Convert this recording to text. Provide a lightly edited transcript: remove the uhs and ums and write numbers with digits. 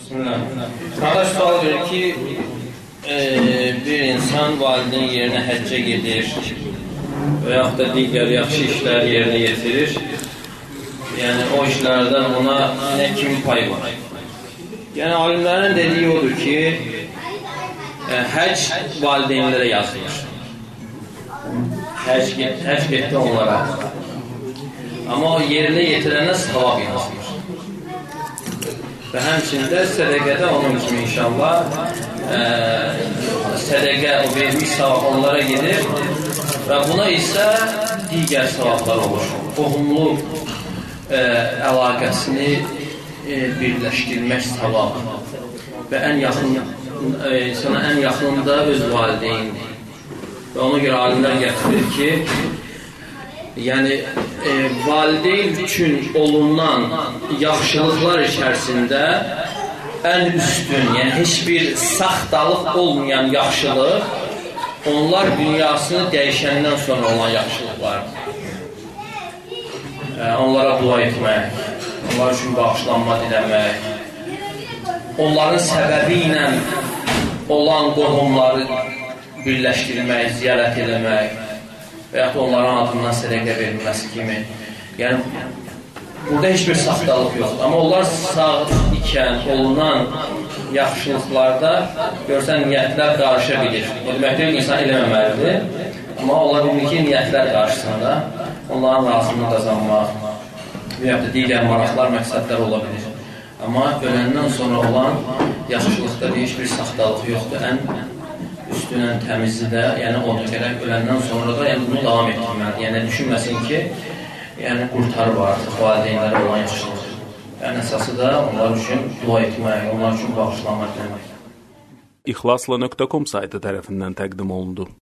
Qardaş sual verir ki, bir insan valideyn yerinə həccə gedir və yaxud da digər yaxşı işlər yerinə yetirir. Yəni, o işlərdən ona nə kimi pay var? Yəni, alimlərin dediyi odur ki, həcc valideynlərə yazılır. Həcc getdi onlara. Amma o yerinə yetirənə savab yazılır. Və həmçində sədəqədə onun kimi inşallah sədəqə, o vermiş savab onlara gedir və buna isə digər savablar olur. Qohumluq əlaqəsini birləşdirmək savabı və insana ən yaxında öz valideyndir. Və ona görə alimlər gətirir ki, yəni valideyn üçün olunan yaxşılıqlar içərisində ən üstün, yəni heç bir saxtalıq olmayan yaxşılıq onlar dünyasını dəyişəndən sonra olan yaxşılıqlardır. Onlara dua etmək, onlar üçün bağışlanma diləmək, onların səbəbi ilə olan qohumları birləşdirmək, ziyarət eləmək və yaxud onların adından sədəqə verilməsi kimi. Yəni, burada heç bir saxtalıq yoxdur. Amma onlar sağ ikən olunan yaxşılıqlarda görsən niyyətlər qarışa bilir. O deməkdir, insan eləməməlidir. Amma ola bilir ki, niyyətlər qarşısında onların razılığını qazanmaq və yaxud da digər maraqlar, məqsədlər ola bilir. Amma öləndən sonra olan yaxşılıqda heç bir saxtalıq yoxdur. Ən üstün, ən təmizi də, yəni onu gərək öləndən sonra da bunu davam etdirməlidir. Yəni düşünməsin ki, yəni qurtarıb artıq valideynlərə olan yaxşılıq. Ən əsası da onlar üçün dua etmək, onlar üçün bağışlanmaq demək. İxlasla.com saytı tərəfindən təqdim olundu.